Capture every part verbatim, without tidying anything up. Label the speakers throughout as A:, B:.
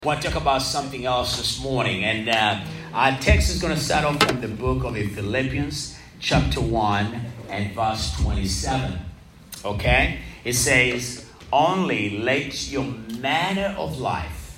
A: I want to talk about something else this morning, and uh, our text is going to start off from the book of Philippians, chapter one, and verse twenty-seven. Okay? It says, "Only let your manner of life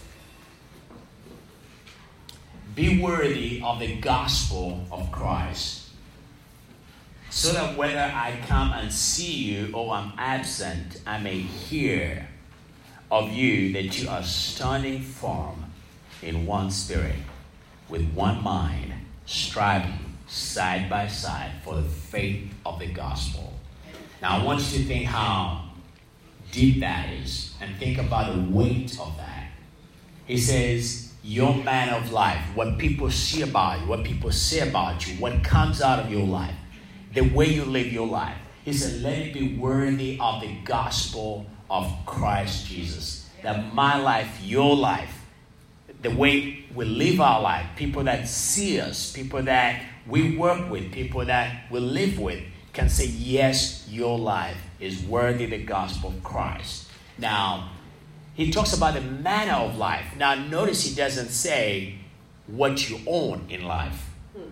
A: be worthy of the gospel of Christ, so that whether I come and see you or I'm absent, I may hear of you that you are standing firm in one spirit, with one mind, striving side by side for the faith of the gospel." Now I want you to think how deep that is, and think about the weight of that. He says, your manner of life, what people see about you, what people say about you, what comes out of your life, the way you live your life. He said, let it be worthy of the gospel of Christ Jesus. That my life, your life, the way we live our life, people that see us, people that we work with, people that we live with, can say, yes, your life is worthy of the gospel of Christ. Now, he talks about the manner of life. Now, notice he doesn't say what you own in life.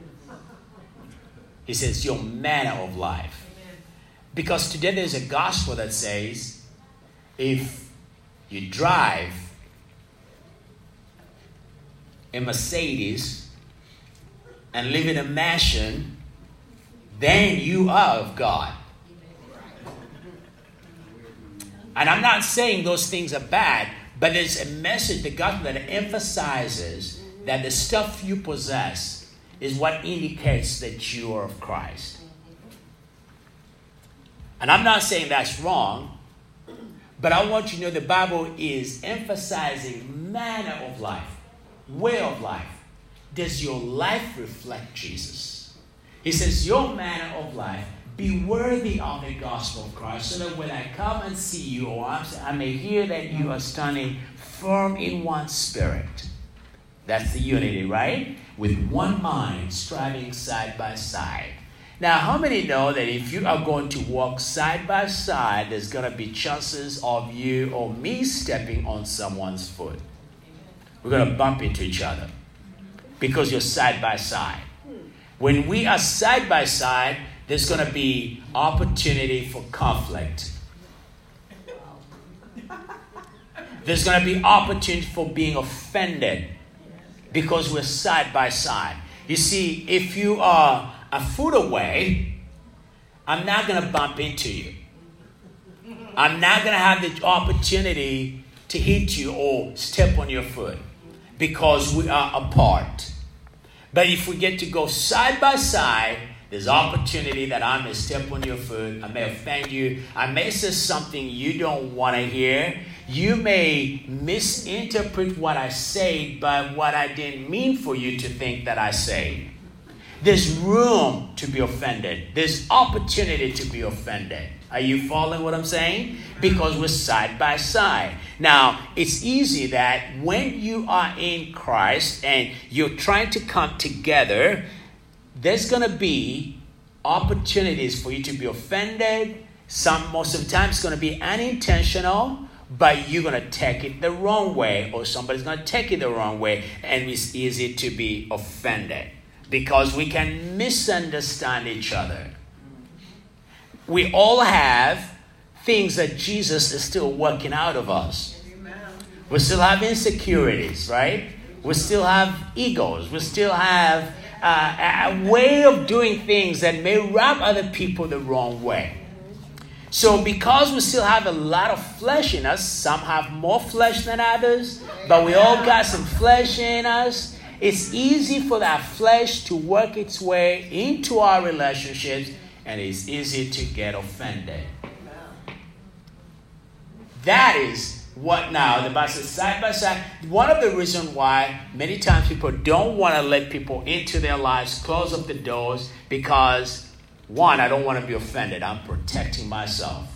A: He says your manner of life. Because today there's a gospel that says, if you drive a Mercedes and live in a mansion, then you are of God. And I'm not saying those things are bad, but there's a message, the gospel, that emphasizes that the stuff you possess is what indicates that you are of Christ. And I'm not saying that's wrong, but I want you to know the Bible is emphasizing manner of life, way of life. Does your life reflect Jesus? He says, your manner of life be worthy of the gospel of Christ, so that when I come and see you, or I may hear that you are standing firm in one spirit. That's the unity, right? With one mind, striving side by side. Now, how many know that if you are going to walk side by side, there's going to be chances of you or me stepping on someone's foot? We're going to bump into each other because you're side by side. When we are side by side, there's going to be opportunity for conflict. There's going to be opportunity for being offended because we're side by side. You see, if you are a foot away, I'm not going to bump into you. I'm not going to have the opportunity to hit you or step on your foot because we are apart. But if we get to go side by side, there's opportunity that I may step on your foot. I may offend you. I may say something you don't want to hear. You may misinterpret what I say by what I didn't mean for you to think that I say. There's room to be offended. There's opportunity to be offended. Are you following what I'm saying? Because we're side by side. Now, it's easy that when you are in Christ and you're trying to come together, there's going to be opportunities for you to be offended. Some, most of the time, it's going to be unintentional, but you're going to take it the wrong way, or somebody's going to take it the wrong way, and it's easy to be offended because we can misunderstand each other. We all have things that Jesus is still working out of us. We still have insecurities, right? We still have egos. We still have uh, a way of doing things that may rub other people the wrong way. So because we still have a lot of flesh in us, some have more flesh than others, but we all got some flesh in us. It's easy for that flesh to work its way into our relationships, and it's easy to get offended. That is what now the Bible says side by side. One of the reasons why many times people don't want to let people into their lives, close up the doors, because one, I don't want to be offended. I'm protecting myself.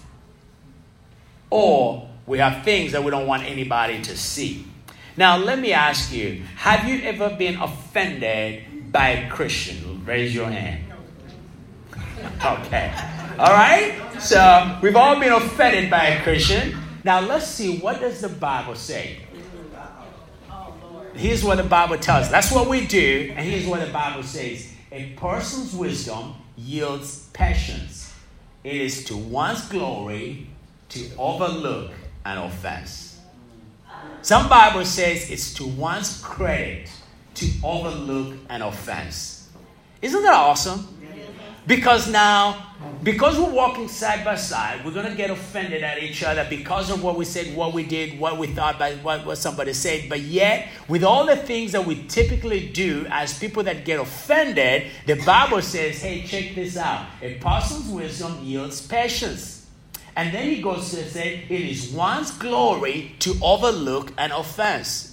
A: Or we have things that we don't want anybody to see. Now, let me ask you, have you ever been offended by a Christian? Raise your hand. Okay. All right? So, we've all been offended by a Christian. Now, let's see, what does the Bible say? Here's what the Bible tells us. That's what we do. And here's what the Bible says. A person's wisdom yields patience. It is to one's glory to overlook an offense. Some Bible says it's to one's credit to overlook an offense. Isn't that awesome? Because now, because we're walking side by side, we're going to get offended at each other because of what we said, what we did, what we thought, by what, what somebody said. But yet, with all the things that we typically do as people that get offended, the Bible says, hey, check this out. A person's wisdom yields patience. And then he goes to say, it is one's glory to overlook an offense.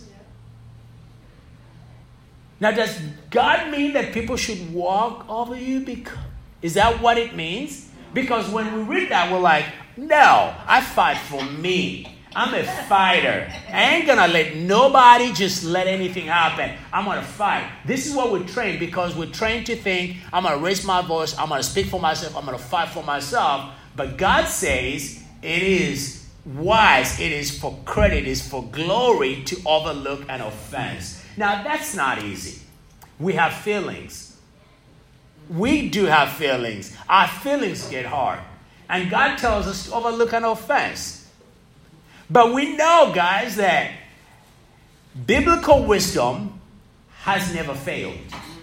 A: Now, does God mean that people should walk over you? Because, is that what it means? Because when we read that, we're like, no, I fight for me. I'm a fighter. I ain't going to let nobody just let anything happen. I'm going to fight. This is what we're trained, because we're trained to think, I'm going to raise my voice, I'm going to speak for myself, I'm going to fight for myself. But God says it is wise, it is for credit, it is for glory to overlook an offense. Now, that's not easy. We have feelings. We do have feelings. Our feelings get hard. And God tells us to overlook an offense. But we know, guys, that biblical wisdom has never failed.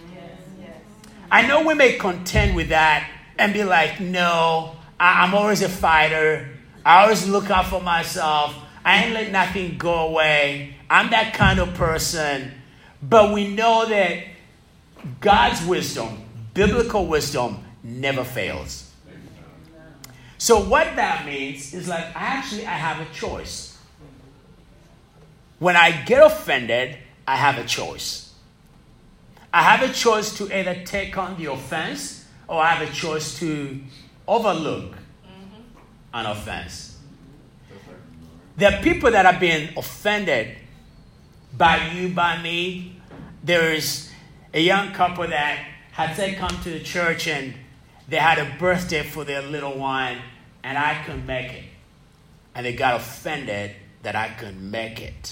A: I know we may contend with that and be like, no, I'm always a fighter. I always look out for myself. I ain't let nothing go away. I'm that kind of person. But we know that God's wisdom, biblical wisdom, never fails. So what that means is like, actually, I have a choice. When I get offended, I have a choice. I have a choice to either take on the offense, or I have a choice to overlook an offense. There are people that are being offended by you, by me. There is a young couple that had said come to the church and they had a birthday for their little one, and I couldn't make it. And they got offended that I couldn't make it.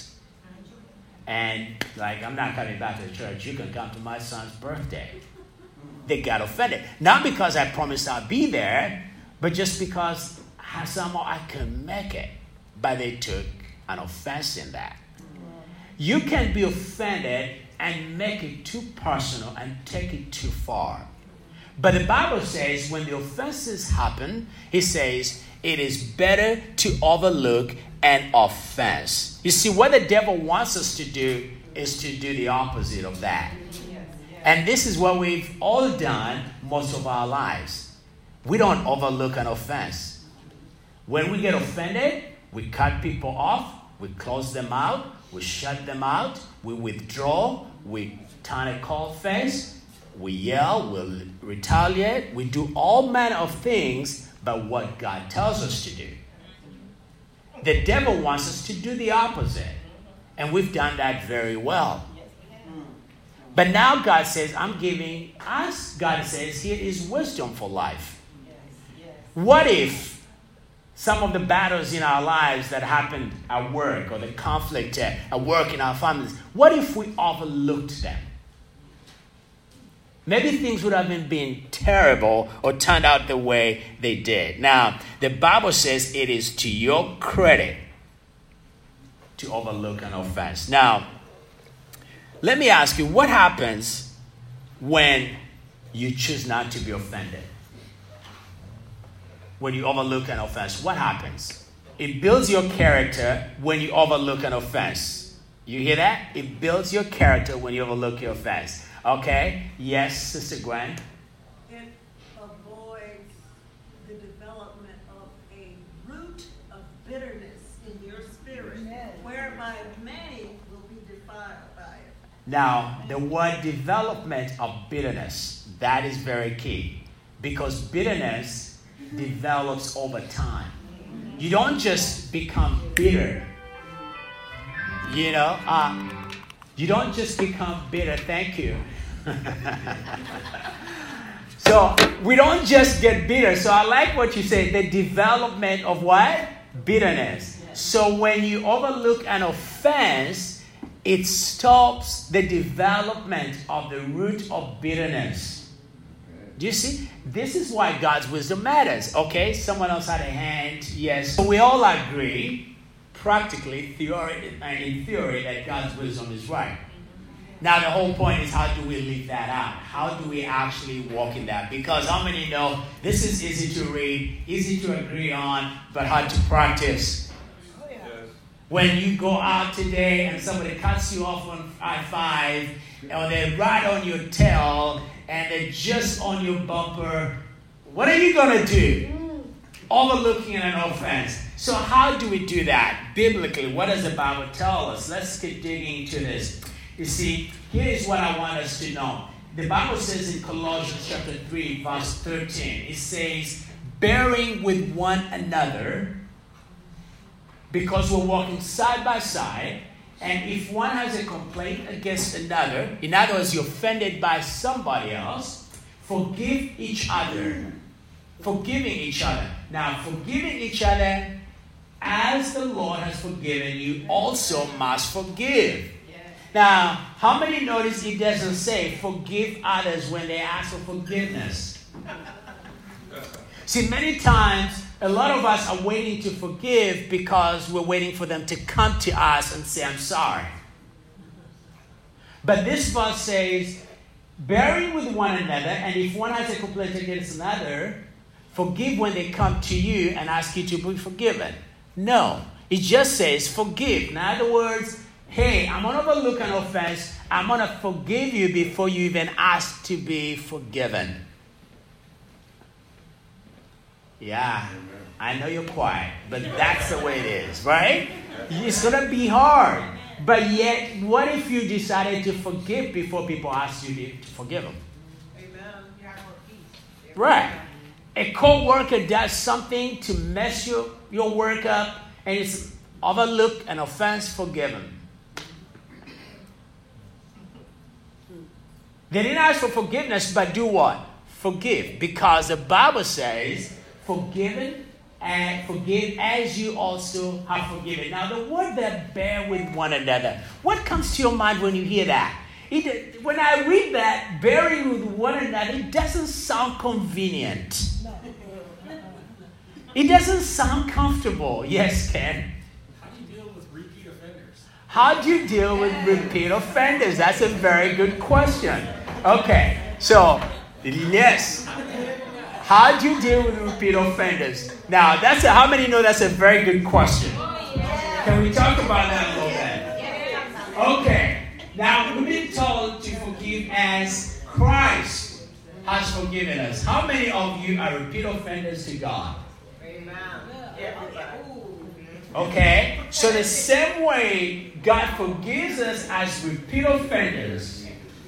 A: And like, I'm not coming back to the church. You can come to my son's birthday. They got offended. Not because I promised I'll be there, but just because somehow I couldn't make it. But they took an offense in that. You can be offended and make it too personal and take it too far. But the Bible says when the offenses happen, it says it is better to overlook an offense. You see, what the devil wants us to do is to do the opposite of that. And this is what we've all done most of our lives. We don't overlook an offense. When we get offended, we cut people off, we close them out, we shut them out, we withdraw, we turn a cold face, we yell, we retaliate, we do all manner of things but what God tells us to do. The devil wants us to do the opposite, and we've done that very well. But now God says, I'm giving us, God says, here is wisdom for life. What if some of the battles in our lives that happened at work, or the conflict at work in our families, what if we overlooked them? Maybe things would have been, been terrible or turned out the way they did. Now, the Bible says it is to your credit to overlook an offense. Now, let me ask you, what happens when you choose not to be offended? When you overlook an offense, what happens? It builds your character when you overlook an offense. You hear that? It builds your character when you overlook your offense. Okay? Yes, Sister Gwen?
B: It avoids the development of a root of bitterness in your spirit, yes, whereby many will be defiled by it.
A: Now, the word development of bitterness, that is very key. Because bitterness develops over time. You don't just become bitter. You know, uh, you don't just become bitter. Thank you. So we don't just get bitter. So I like what you say, the development of what? Bitterness. So when you overlook an offense, it stops the development of the root of bitterness. Do you see? This is why God's wisdom matters. Okay, someone else had a hand. Yes. So we all agree, practically, theory, and in theory, that God's wisdom is right. Now the whole point is, how do we live that out? How do we actually walk in that? Because how many know this is easy to read, easy to agree on, but hard to practice?
C: Oh, yeah.
A: When you go out today and somebody cuts you off on I five, or they're right on your tail, and they're just on your bumper, what are you going to do? Overlooking an offense. So how do we do that? Biblically, what does the Bible tell us? Let's keep digging into this. You see, here is what I want us to know. The Bible says in Colossians chapter three, verse thirteen, it says, bearing with one another, because we're walking side by side, and if one has a complaint against another, in other words, you're offended by somebody else, forgive each other. Forgiving each other. Now, forgiving each other as the Lord has forgiven you, also must forgive. Now, how many notice it doesn't say forgive others when they ask for forgiveness? See, many times, a lot of us are waiting to forgive because we're waiting for them to come to us and say, I'm sorry. But this verse says, bearing with one another, and if one has a complaint against another, forgive when they come to you and ask you to be forgiven. No, it just says forgive. In other words, hey, I'm going to overlook an offense. I'm going to forgive you before you even ask to be forgiven. Yeah, I know you're quiet, but that's the way it is, right? It's going to be hard. But yet, what if you decided to forgive before people ask you to forgive them?
B: Amen.
A: Right. A co-worker does something to mess your, your work up, and it's overlooked, an offense, forgiven. They didn't ask for forgiveness, but do what? Forgive. Because the Bible says, forgiven and forgive as you also have forgiven. Now, the word that bear with one another, what comes to your mind when you hear that? It, when I read that, bearing with one another, it doesn't sound convenient. It doesn't sound comfortable. Yes, Ken?
C: How do you deal with repeat offenders?
A: How do you deal with repeat offenders? That's a very good question. Okay, so, yes. How do you deal with repeat offenders? Now, that's a, how many know that's a very good question? Can we talk about that a little bit? Okay. Now, we've been told to forgive as Christ has forgiven us. How many of you are repeat offenders to God?
B: Amen.
A: Okay. So the same way God forgives us as repeat offenders,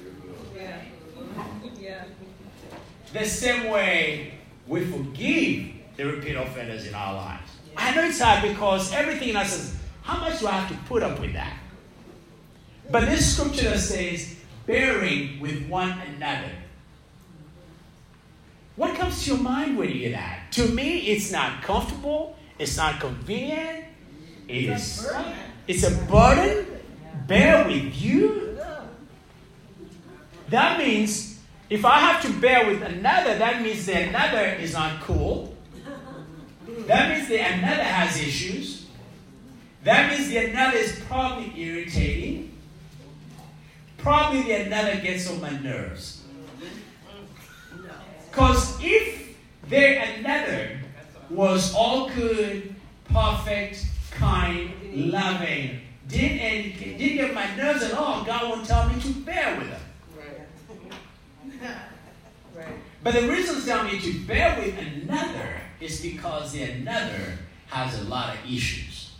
A: the same way we forgive the repeat offenders in our lives. I know it's hard because everything in us is, how much do I have to put up with that? But this scripture says, bearing with one another. What comes to your mind when you hear that? To me, it's not comfortable. It's not convenient. It is, it's a burden. Bear with you. That means if I have to bear with another, that means the another is not cool. That means the another has issues. That means the another is probably irritating. Probably the another gets on my nerves. Because if the another was all good, perfect, kind, loving, didn't, and didn't get my nerves at all, God won't tell me to bear with them.
B: Right.
A: But the reason He's telling me to bear with another is because the another has a lot of issues.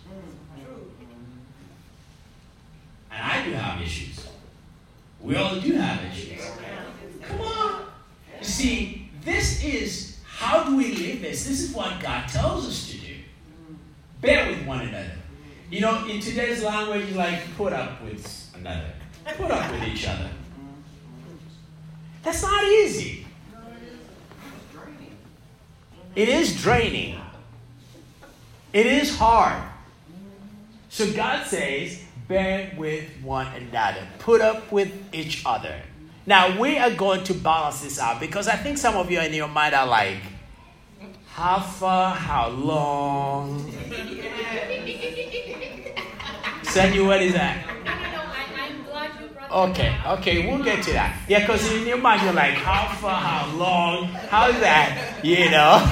A: And I do have issues. We all do have issues. Come on. You see, this is, how do we live this? This is what God tells us to do. Bear with one another. You know, in today's language, you like put up with another. Put up with each other. That's not easy. It is draining. It is hard. So God says, bear with one another. Put up with each other. Now, we are going to balance this out because I think some of you in your mind are like, how far, how long? Sandy, what is that? Okay, okay, we'll get to that. Yeah, because in your mind you're like, how far, how long? How's that? You know?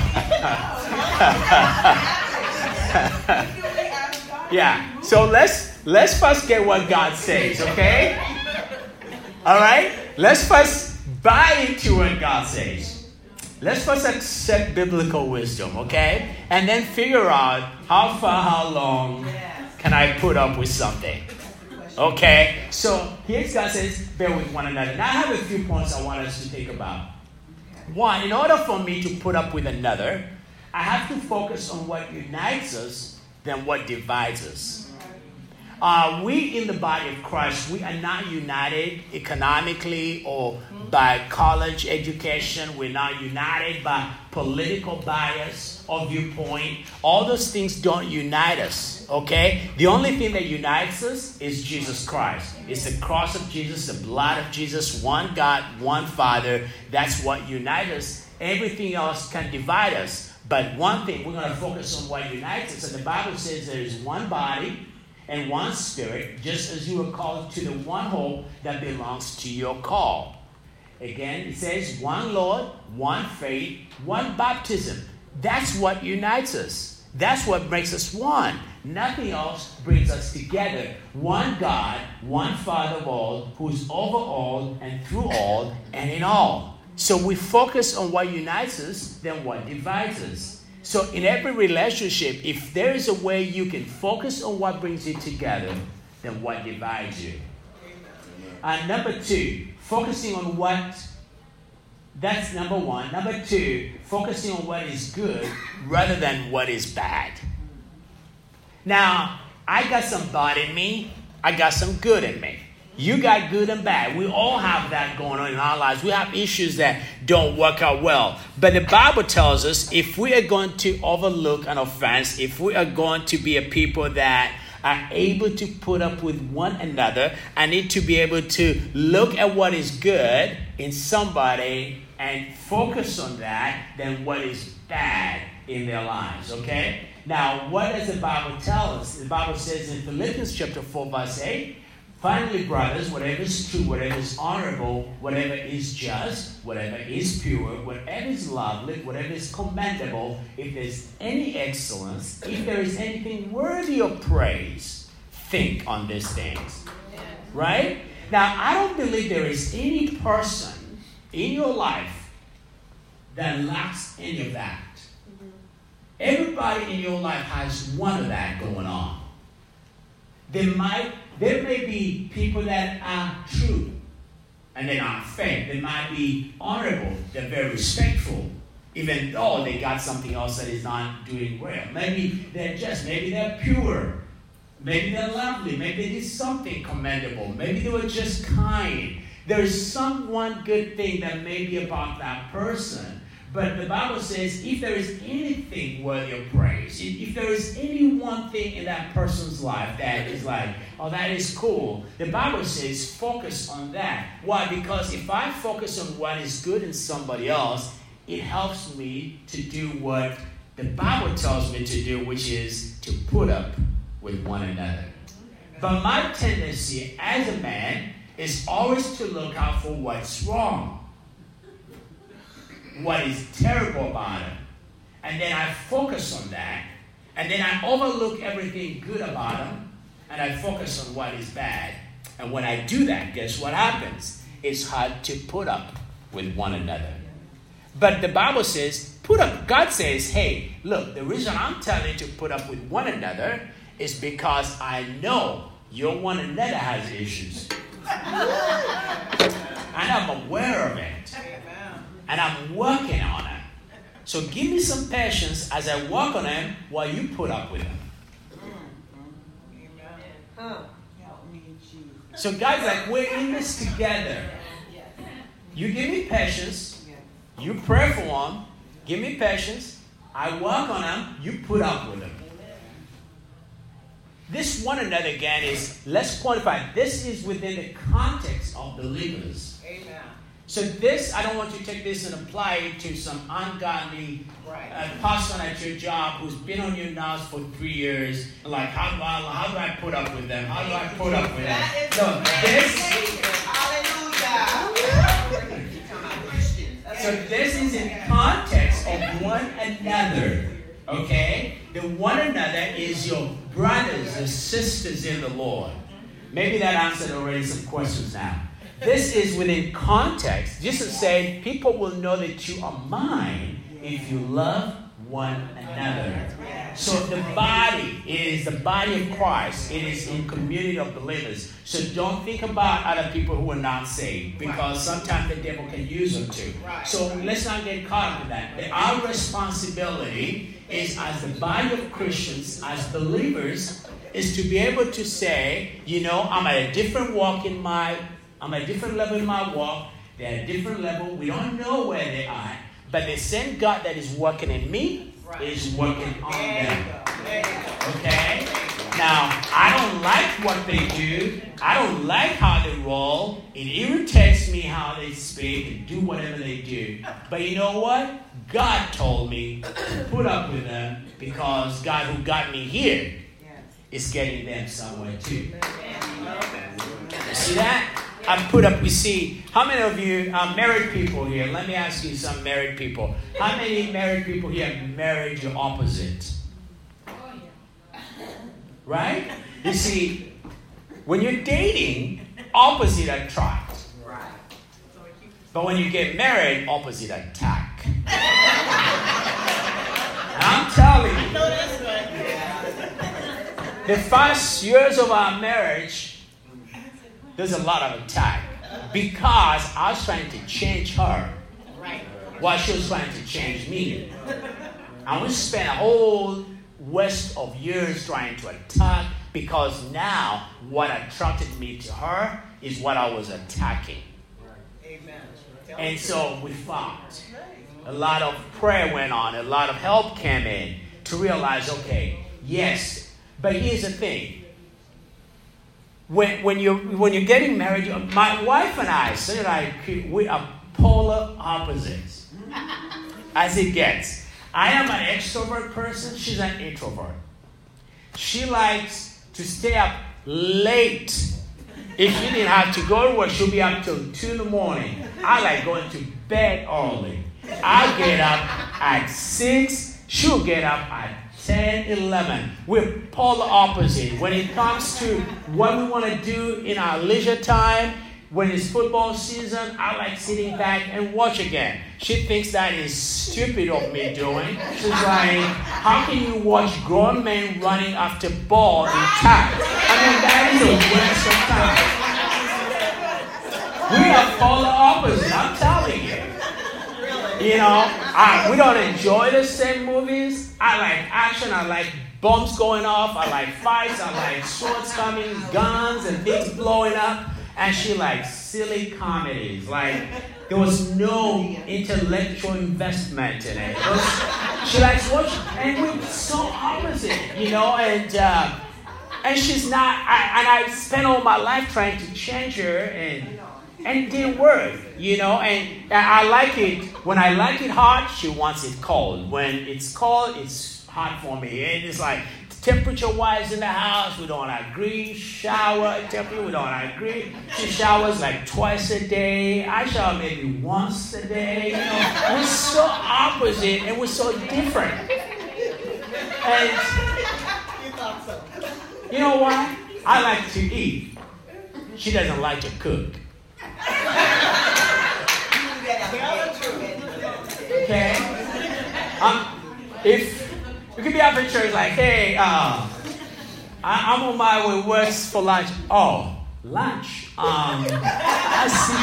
A: Yeah, so let's let's first get what God says, okay? All right? Let's first buy into what God says. Let's first accept biblical wisdom, okay? And then figure out how far, how long can I put up with something. Okay, so here's God says, bear with one another. Now I have a few points I want us to think about. One, in order for me to put up with another, I have to focus on what unites us than what divides us. Uh, we in the body of Christ, we are not united economically or by college education. We're not united by political bias or viewpoint. All those things don't unite us, okay? The only thing that unites us is Jesus Christ. It's the cross of Jesus, the blood of Jesus, one God, one Father. That's what unites us. Everything else can divide us. But one thing, we're going to focus on what unites us. And the Bible says there is one body and one spirit, just as you are called to the one hope that belongs to your call. Again, it says one Lord, one faith, one baptism. That's what unites us. That's what makes us one. Nothing else brings us together. One God, one Father of all, who's over all and through all and in all. So we focus on what unites us than what divides us. So in every relationship, if there is a way you can focus on what brings you together, then what divides you. And number two, focusing on what, that's number one. Number two, focusing on what is good rather than what is bad. Now, I got some bad in me. I got some good in me. You got good and bad. We all have that going on in our lives. We have issues that don't work out well. But the Bible tells us if we are going to overlook an offense, if we are going to be a people that are able to put up with one another, I need to be able to look at what is good in somebody and focus on that than what is bad in their lives, okay? Now, what does the Bible tell us? The Bible says in Philippians chapter four, verse eight, finally, brothers, whatever is true, whatever is honorable, whatever is just, whatever is pure, whatever is lovely, whatever is commendable, if there's any excellence, if there is anything worthy of praise, think on these things. Right? Now, I don't believe there is any person in your life that lacks any of that. Everybody in your life has one of that going on. There might There may be people that are true and they're not fake. They might be honorable. They're very respectful, even though they got something else that is not doing well. Maybe they're just, maybe they're pure. Maybe they're lovely. Maybe they did something commendable. Maybe they were just kind. There is some one good thing that may be about that person. But the Bible says if there is anything worthy of praise, if there is any one thing in that person's life that is like, oh, that is cool, the Bible says focus on that. Why? Because if I focus on what is good in somebody else, it helps me to do what the Bible tells me to do, which is to put up with one another. But my tendency as a man is always to look out for what's wrong, what is terrible about him. And then I focus on that. And then I overlook everything good about him. And I focus on what is bad. And when I do that, guess what happens? It's hard to put up with one another. But the Bible says, put up. God says, hey, look, the reason I'm telling you to put up with one another is because I know your one another has issues. And I'm aware of it. And I'm working on it. So give me some patience as I work on them while you put up with them. So guys, like, we're in this together. You give me patience. You pray for them. Give me patience. I work on them. You put up with them. this one another again is, let's quantify. This is within the context of believers.
D: Amen.
A: So this, I don't want you to take this and apply it to some ungodly
D: Right.
A: uh, person at your job who's been on your nerves for three years. Like, how do I, how do I put up with them? How do I put up with them?
D: That is
A: So this,
D: hallelujah.
A: so this is in context of one another. Okay? The one another is your brothers and sisters in the Lord. Maybe that answered already some questions now. This is within context. Jesus said, people will know that you are mine if you love one another. So the body is the body of Christ. It is in community of believers. So don't think about other people who are not saved, because sometimes the devil can use them too. So let's not get caught up in that. Our responsibility is, as the body of Christians, as believers, is to be able to say, you know, I'm at a different walk in my, I'm at a different level in my walk. They're at a different level. We don't know where they are. But the same God that is working in me is working on them. Okay? Now, I don't like what they do. I don't like how they roll. It irritates me how they speak and do whatever they do. But you know what? God told me to put up with them, because God who got me here is getting them somewhere too. See that? I put up, we see, how many of you are married people here? Let me ask you some married people. How many married people here married your opposite? Right? You see, when you're dating, opposite attract. But when you get married, opposite attack. And I'm telling you, the first years of our marriage, there's a lot of attack, because I was trying to change her while she was trying to change me. And we spent a whole waste of years trying to attack, because now what attracted me to her is what I was attacking. And so we fought. A lot of prayer went on. A lot of help came in to realize, okay, yes. But here's the thing. When, when, you're, when you're getting married, my wife and I, so that I, we are polar opposites. As it gets. I am an extrovert person. She's an introvert. She likes to stay up late. If she didn't have to go to work, she'll be up till two in the morning. I like going to bed early. I get up at six. She'll get up at ten, eleven. We're polar opposite. When it comes to what we want to do in our leisure time, when it's football season, I like sitting back and watch again. She thinks that is stupid of me doing. She's like, how can you watch grown men running after ball in tag? I mean, that is a waste of time. We are polar opposite, I'm telling you. You know, I, we don't enjoy the same movies. I like action. I like bombs going off. I like fights. I like swords coming, guns, and things blowing up. And she likes silly comedies. Like, there was no intellectual investment in it. it was, she likes watching, and we're so opposite, you know. And uh, and she's not. I, and I spent all my life trying to change her, and. And it didn't work, you know, and I like it. When I like it hot, she wants it cold. When it's cold, it's hot for me. And it's like, temperature-wise in the house, we don't agree. Shower temperature, we don't agree. She showers like twice a day. I shower maybe once a day. You know, we're so opposite and we're so different. And you know what? I like to eat. She doesn't like to cook. Okay. Um, if you could be out for church, like, hey, uh, I, I'm on my way west for lunch. Oh, lunch. Um, I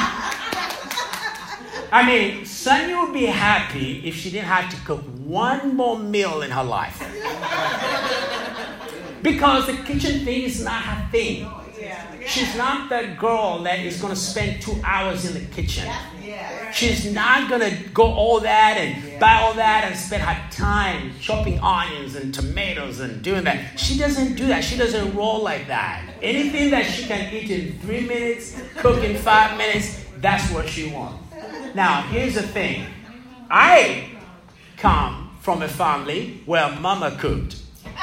A: see. I mean, Sonia would be happy if she didn't have to cook one more meal in her life, because the kitchen thing is not her thing. She's not that girl that is going to spend two hours in the kitchen. She's not going to go all that and buy all that and spend her time chopping onions and tomatoes and doing that. She doesn't do that. She doesn't roll like that. Anything that she can eat in three minutes, cook in five minutes, that's what she wants. Now, here's the thing. I come from a family where mama cooked.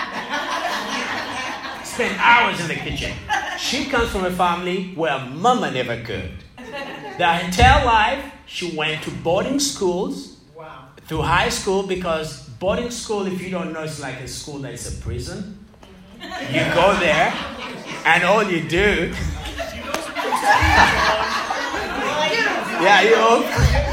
A: Spent hours in the kitchen. She comes from a family where mama never cooked. The entire life, she went to boarding schools wow. through high school, because boarding school, if you don't know, it's like a school that is a prison. You go there, and all you do... yeah, you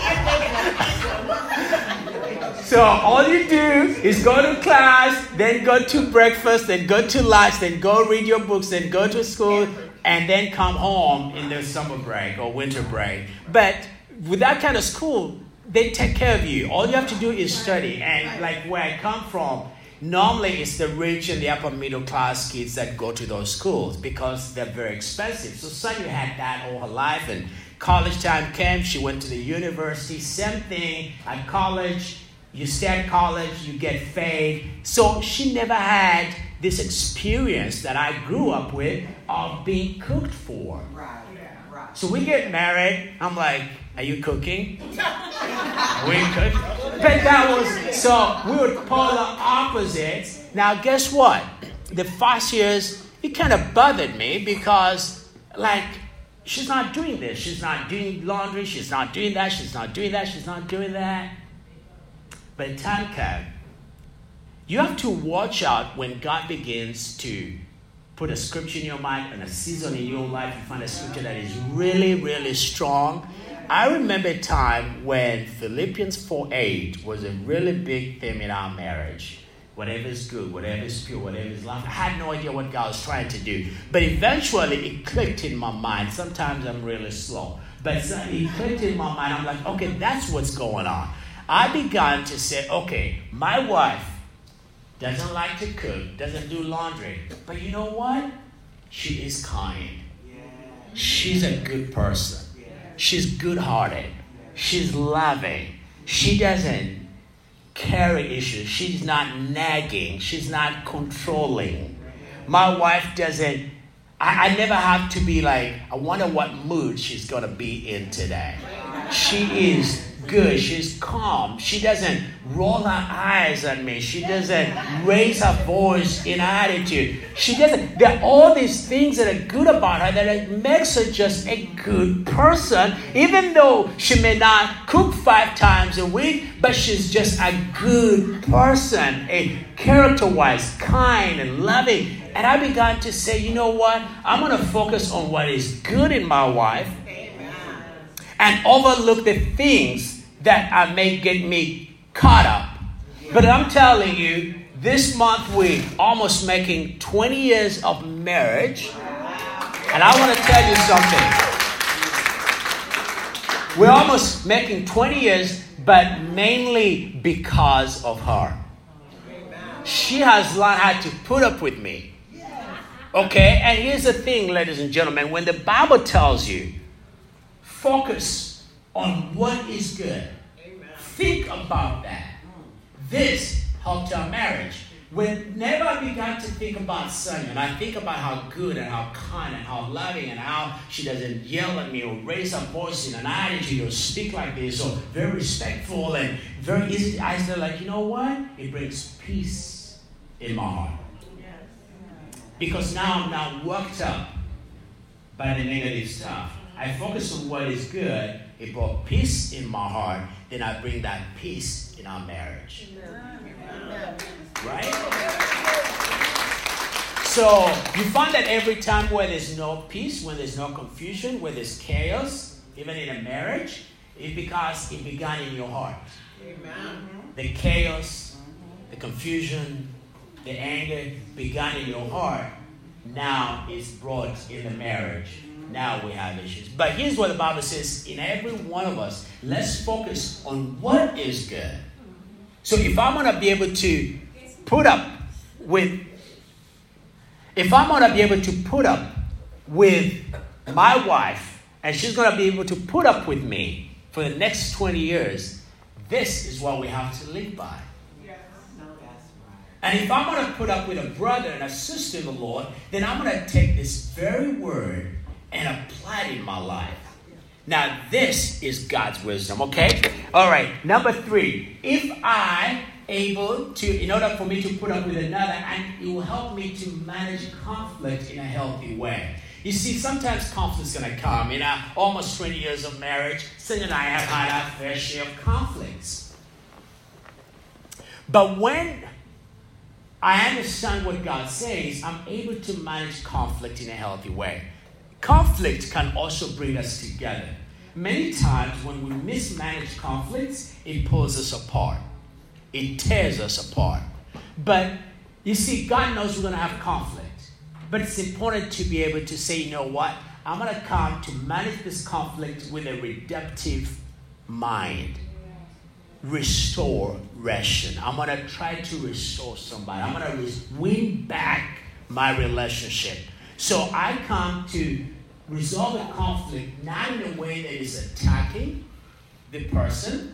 A: So all you do is go to class, then go to breakfast, then go to lunch, then go read your books, then go to school, and then come home in the summer break or winter break. But with that kind of school, they take care of you. All you have to do is study. And like where I come from, normally it's the rich and the upper middle class kids that go to those schools because they're very expensive. So Sonia had that all her life, and college time came, she went to the university, same thing at college. You stay at college, you get paid. So she never had this experience that I grew up with of being cooked for. Right, right. So we get married. I'm like, are you cooking? We cook. But that was, so we were polar opposites. Now guess what? The first years, it kind of bothered me because, like, she's not doing this. She's not doing laundry. She's not doing that. She's not doing that. She's not doing that. But time came. You have to watch out when God begins to put a scripture in your mind and a season in your life. You find a scripture that is really, really strong. I remember a time when Philippians four eight was a really big theme in our marriage. Whatever is good, whatever is pure, whatever is love. I had no idea what God was trying to do. But eventually it clicked in my mind. Sometimes I'm really slow. But it clicked in my mind. I'm like, okay, that's what's going on. I began to say, okay, my wife doesn't like to cook, doesn't do laundry. But you know what? She is kind. She's a good person. She's good-hearted. She's loving. She doesn't carry issues. She's not nagging. She's not controlling. My wife doesn't, I, I never have to be like, I wonder what mood she's going to be in today. She is good. She's calm. She doesn't roll her eyes at me. She doesn't raise her voice in attitude. She doesn't. There are all these things that are good about her that makes her just a good person, even though she may not cook five times a week, but she's just a good person, a character-wise, kind and loving. And I began to say, you know what? I'm going to focus on what is good in my wife and overlook the things that I may get me caught up. But I'm telling you, this month we're almost making twenty years of marriage. And I want to tell you something. We're almost making twenty years, but mainly because of her. She has learned how to put up with me. Okay? And here's the thing, ladies and gentlemen. When the Bible tells you, focus on what is good. Amen. Think about that. This helped our marriage. Whenever I began to think about Sonia, and I think about how good and how kind and how loving and how she doesn't yell at me or raise her voice in an attitude or speak like this, or very respectful and very easy, I said, like, you know what? It brings peace in my heart. Because now I'm not worked up by the negative stuff. I focus on what is good. It brought peace in my heart. Then I bring that peace in our marriage. Amen. Right? So you find that every time where there's no peace, when there's no confusion, where there's chaos, even in a marriage, it's because it began in your heart. Amen. The chaos, the confusion, the anger began in your heart. Now it's brought in the marriage. Now we have issues. But here's what the Bible says. In every one of us, let's focus on what is good. So if I'm going to be able to put up with, if I'm going to be able to put up with my wife, and she's going to be able to put up with me for the next twenty years, this is what we have to live by. And if I'm going to put up with a brother and a sister in the Lord, then I'm going to take this very word and apply it in my life. Now, this is God's wisdom, okay? All right, number three. If I able to, in order for me to put up with another, and it will help me to manage conflict in a healthy way. You see, sometimes conflict's going to come. In our almost twenty years of marriage, Cindy and I have had our fair share of conflicts. But when I understand what God says, I'm able to manage conflict in a healthy way. Conflict can also bring us together. Many times when we mismanage conflicts, it pulls us apart. It tears us apart. But you see, God knows we're going to have conflict. But it's important to be able to say, you know what? I'm going to come to manage this conflict with a redemptive mind. Restoration. I'm going to try to restore somebody. I'm going to re- win back my relationship. So I come to resolve a conflict not in a way that is attacking the person.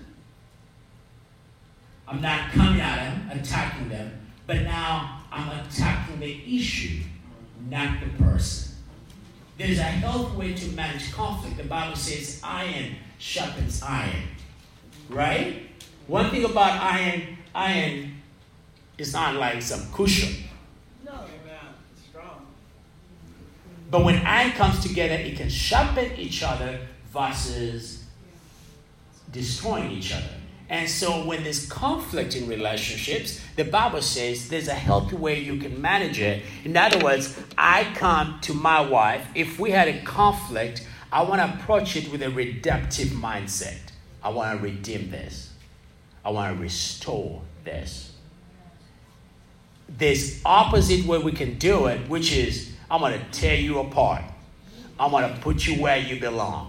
A: I'm not coming at them, attacking them, but now I'm attacking the issue, not the person. There's a healthy way to manage conflict. The Bible says iron sharpens iron. Right? One thing about iron, iron is not like some cushion.
B: No, it's strong.
A: But when iron comes together, it can sharpen each other versus destroying each other. And so when there's conflict in relationships, the Bible says there's a healthy way you can manage it. In other words, I come to my wife. If we had a conflict, I want to approach it with a redemptive mindset. I want to redeem this. I want to restore this. There's opposite way we can do it, which is I'm going to tear you apart. I'm going to put you where you belong.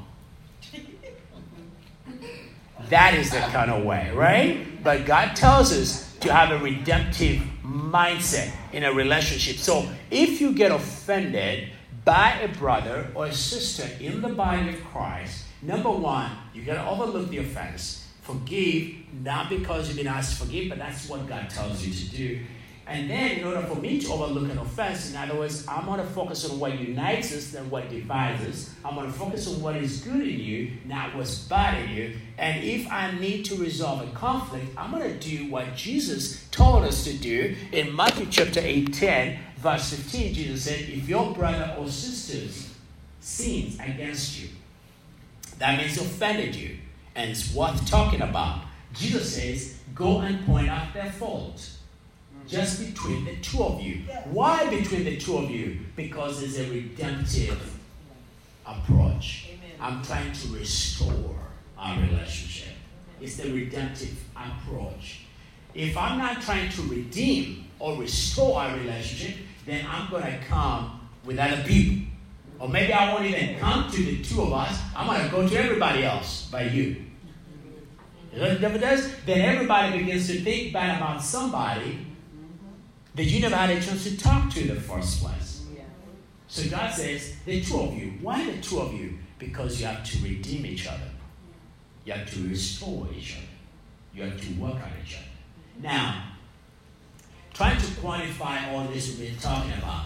A: That is the kind of way, right? But God tells us to have a redemptive mindset in a relationship. So if you get offended by a brother or a sister in the body of Christ, number one, you got to overlook the offense. Forgive, not because you've been asked to forgive, but that's what God tells you to do. And then in order for me to overlook an offense, in other words, I'm going to focus on what unites us than what divides us. I'm going to focus on what is good in you, not what's bad in you. And if I need to resolve a conflict, I'm going to do what Jesus told us to do. In Matthew chapter eight, ten, verse fifteen, Jesus said, if your brother or sister sins against you, that means offended you, and it's worth talking about. Jesus says, go and point out their fault. Just between the two of you. Why between the two of you? Because there's a redemptive approach. Amen. I'm trying to restore our relationship. It's the redemptive approach. If I'm not trying to redeem or restore our relationship, then I'm going to come with other people. Or maybe I won't even come to the two of us. I'm going to go to everybody else by you. You know what the devil does? Then everybody begins to think bad about somebody that you never had a chance to talk to in the first place. Yeah. So God says, the two of you. Why the two of you? Because you have to redeem each other. You have to restore each other. You have to work on each other. Now, trying to quantify all this we've been talking about.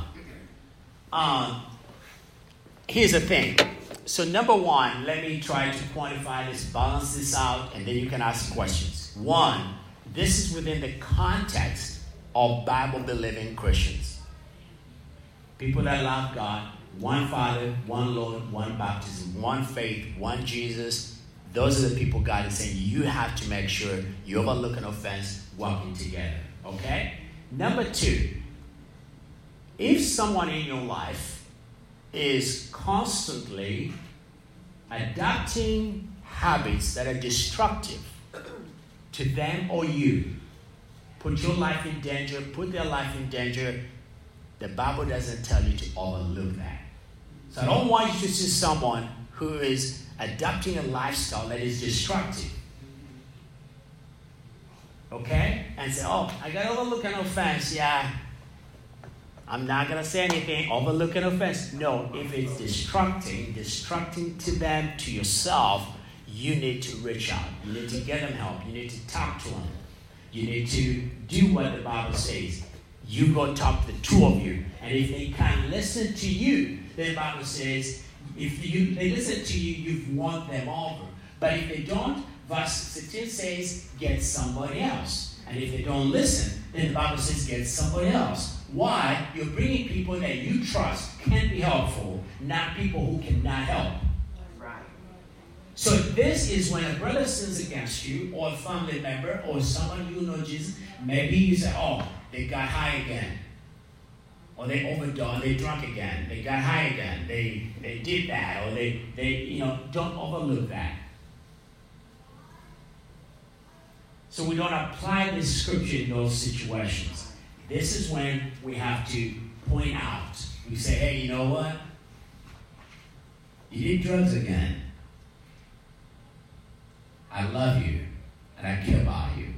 A: Um, here's the thing. So number one, let me try to quantify this, balance this out, and then you can ask questions. One, this is within the context of Bible-believing Christians. People that love God, one Father, one Lord, one baptism, one faith, one Jesus. Those are the people God is saying you have to make sure you overlook an offense working together. Okay? Number two, if someone in your life is constantly adopting habits that are destructive to them or you, put your life in danger, put their life in danger, the Bible doesn't tell you to overlook that. So I don't want you to see someone who is adopting a lifestyle that is destructive. Okay? And say, oh, I got to overlook an offense. Yeah, I'm not going to say anything, overlook an offense. No, if it's destructing, destructing to them, to yourself, you need to reach out. You need to get them help. You need to talk to them. You need to do what the Bible says. You go talk to the two of you. And if they can't listen to you, then the Bible says, if you, they listen to you, you've won them over. But if they don't, verse sixteen says, get somebody else. And if they don't listen, then the Bible says, get somebody else. Why? You're bringing people that you trust can be helpful, not people who cannot help.
B: Right.
A: So this is when a brother sins against you, or a family member, or someone you know Jesus, maybe you say, oh, they got high again. Or they overdosed, they drunk again, they got high again, they, they did that, or they, they, you know, don't overlook that. So we don't apply this scripture in those situations. This is when we have to point out. We say, hey, you know what? You did drugs again. I love you, and I care about you.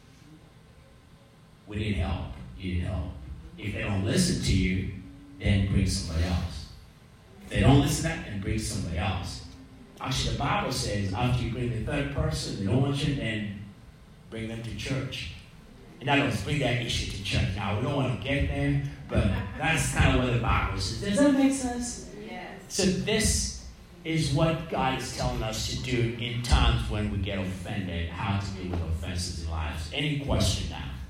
A: We need help. You need help. If they don't listen to you, then bring somebody else. If they don't listen to that, then bring somebody else. Actually, the Bible says after you bring the third person, they don't want you, then bring them to church. In other words, bring that issue to church. Now, we don't want to get there, but that's kind of what the Bible says. Does that make sense?
B: Yes.
A: So this is what God is telling us to do in times when we get offended, how to deal with offenses in lives. Any question now?